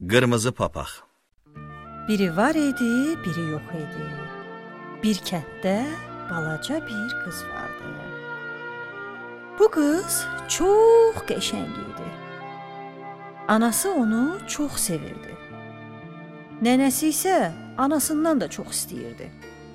Qırmızı papaq. Biri var idi, biri yox idi. Bir kənddə balaca bir qız vardı. Bu qız çox qəşəng idi. Anası onu çox sevirdi. Nənəsi isə anasından da çox istəyirdi.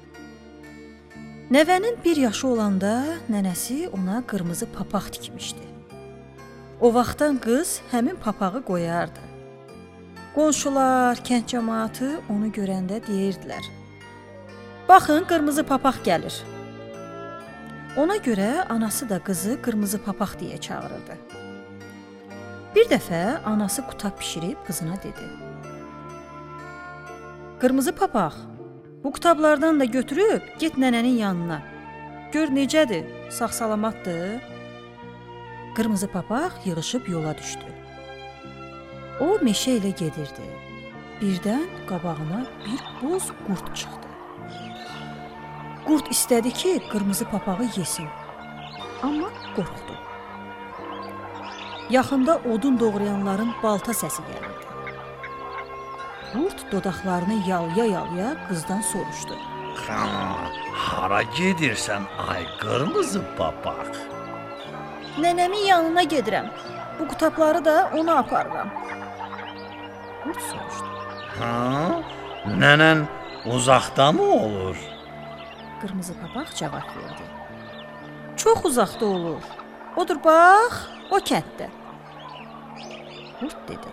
Nəvənin 1 yaşı olanda nənəsi ona qırmızı papaq tikmişdi. O vaxtdan qız həmin papağı qoyardı. Qonşular, kənd cəmaatı onu görəndə deyirdilər: "Baxın, qırmızı papaq gəlir." Ona görə anası da qızı qırmızı papaq deyə çağırırdı. Bir dəfə anası qutab bişirib qızına dedi: "Qırmızı papaq, bu qutablardan da götürüb get nənənin yanına. Gör necədir, sağ-salamatdır." Qırmızı papaq yığışıb yola düşdü. O meşə ilə gedirdi. Birdən qabağına bir boz qurd çıxdı. Qurd istədi ki, qırmızı papağı yesin. Amma qorxdu. Yaxında odun doğrayanların balta səsi gəlirdi. Qurd dodaqlarını yalaya-yalaya qızdan soruşdu: Hara gedirsən ay qırmızı papaq? "Nənəmin yanına gedirəm. Bu qutabları da ona aparıram." Qurd soruşdu. Nənən uzaqda mı olur? Qırmızı papaq cavab verdi: "Çox uzaqda olur. Odur bax, o kənddə." Qurd dedi: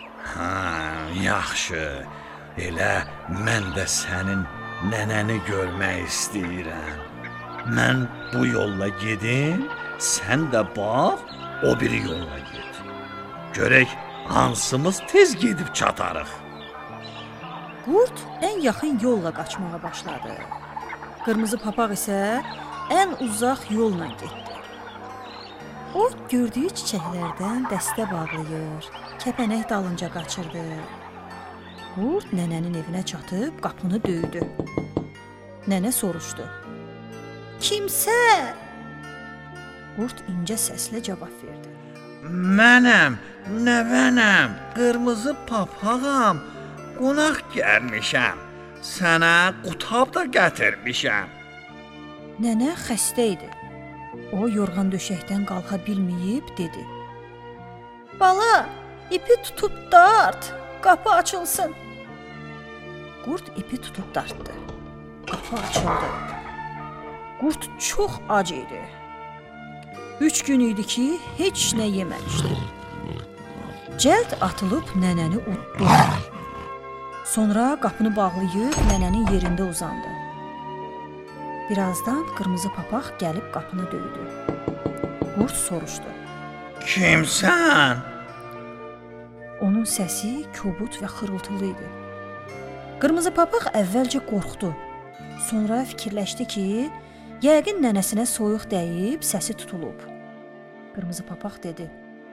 Yaxşı. Elə mən də sənin nənəni görmək istəyirəm. Mən bu yolla gedim, sən də bax, o biri yolla get. Görək hansımız tez gedib çatarıq. Qurd ən yaxın yolla qaçmağa başladı. Qırmızı papaq isə ən uzaq yolla getdi. O gördüyü çiçəklərdən dəstə bağlayır, kəpənək dalınca qaçırdı. Qurd nənənin evinə çatıb qapını döydü. Nənə soruşdu: "Kimsən?" Qurd incə səslə cavab verdi: Mənəm, nəvənəm, qırmızı papağam, qonaq gəlmişəm. Sənə qutab da gətirmişəm. Nənə xəstə idi. O yorğan döşəkdən qalxa bilməyib dedi: "Bala, ipi tutub dart, qapı açılsın." Qurd ipi tutub dartdı. Qapı açıldı. Qurd çox ac idi. 3 gün idi ki, heç nə yeməmişdi. Cəld atılıb nənəni uddu. Sonra qapını bağlayıb nənənin yerində uzandı. Birazdan qırmızı papaq gəlib qapını döydü. Qurd soruşdu: Kimsən? Onun səsi kobud və xırıltılı idi. Qırmızı papaq əvvəlcə qorxdu. Sonra fikirləşdi ki, yəqin nənəsinə soyuq dəyib səsi tutulub. Qırmızı papaq dedi: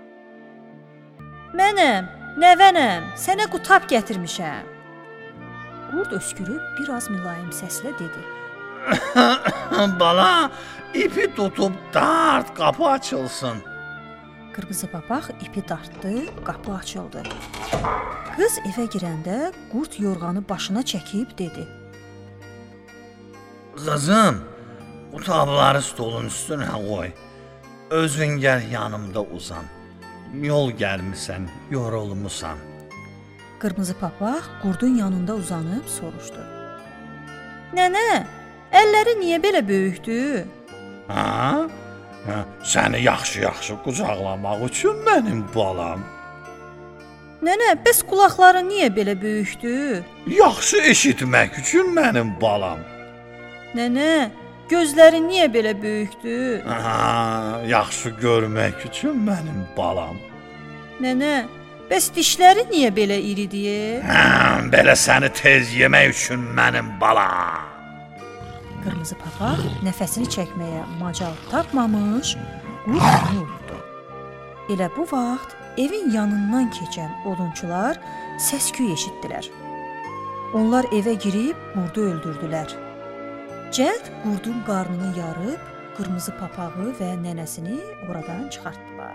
"Mənəm, nəvənəm, sənə qutab gətirmişəm." Qurd öskürüb biraz mülayim səslə dedi: Bala, ipi tutub dart, qapı açılsın. Qırmızı papaq ipi dartdı, qapı açıldı. Qız evə girəndə qurd yorğanı başına çəkib dedi: Qızım, qutabları stolun üstünə qoy. Özün gəl yanımda uzan. Yol gəlmisən, yorulmusan. Qırmızı papaq qurdun yanında uzanıb soruşdu: "Nənə, əlləri niyə belə böyükdür?" Səni yaxşı-yaxşı qucaqlamaq üçün mənim balam. "Nənə, bəs qulaqları niyə belə böyükdür?" Yaxşı eşitmək üçün mənim balam. "Nənə, gözləri niyə belə böyükdür?" Yaxşı görmək üçün mənim balam. "Nənə, bəs dişləri niyə belə iridir?" Belə səni tez yemək üçün mənim balam. Qırmızı papaq nəfəsini çəkməyə macal tapmamış, qurd yoruldu. Elə bu vaxt evin yanından keçən odunçular səs-küy eşitdilər. Onlar evə girib qurdu öldürdülər. Cəld qurdun qarnını yarıb qırmızı papağı və nənəsini oradan çıxartdılar.